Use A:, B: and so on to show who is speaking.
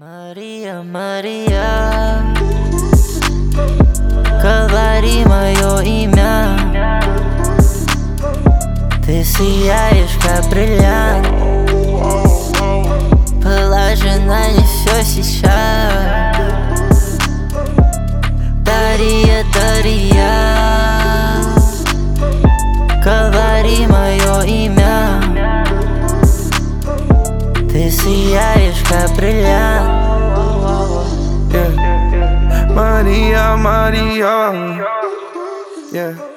A: Мария, Мария, говори мое имя. Ты сияешь, как бриллиант. Положи на не все сейчас. Дарья, Дарья, говори мое имя. Ты сияешь, как бриллиант.
B: Maria, Maria, yeah.